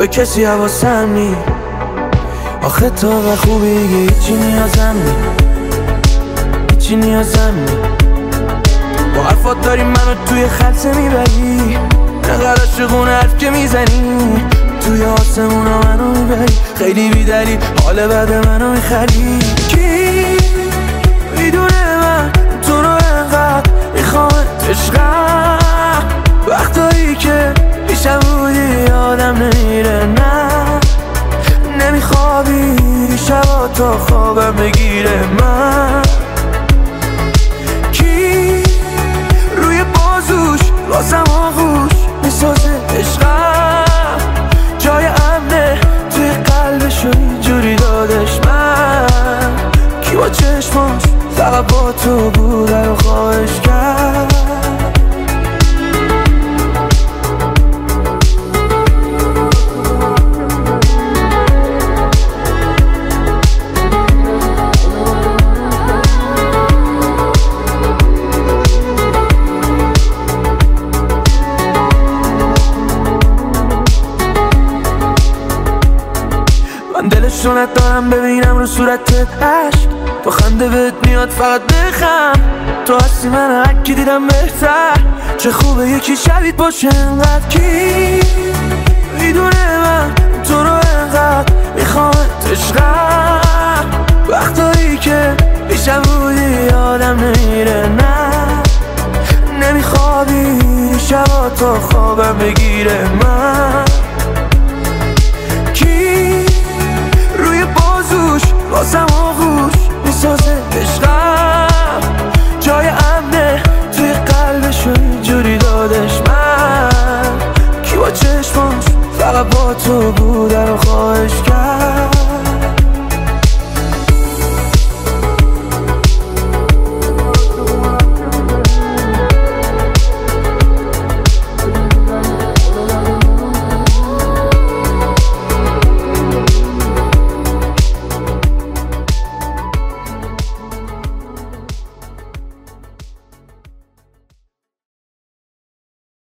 به کسی حواسم نی. آخه تو و خوبی هیچی نیازم نی، هیچی نیازم نی. با حرفات داری منو توی خلصه میبری، نقل عاشقون حرف که میزنی توی آسمونا منو میبری. خیلی بیدلی حال بعد منو میخری. کی میدونه من تو رو انقدر میخوامت عشقم، وقتایی که پیشم بودی آدم نمیره. نه نمیخوابی شبا تا خوابم بگیره. من کی روی بازوش واسم آغوش میسازه عشقم، جای امنه توی قلبشو اینجوری دادش. من کی با چشماش فقط با تو بوده و خواهش کرد. دلشو ندارم ببینم رو صورتت عشق، با خنده بهت میاد فقط بخم. تو هستی من هرکی دیدم بهتر، چه خوبه یکی شبیت باشه انقدر. کی میدونه من تو رو انقدر میخوامت عشقم، وقتایی که پیشم بودی آدم نمیره. نه نمیخوابی شبا تا خوابم بگیره. من کی روی بازوش واسم آغوش میسازه عشقم، جای امنه توی قلبشو اینجوری دادش. من کی با چشماش فقط با تو بوده رو خواهش کرد.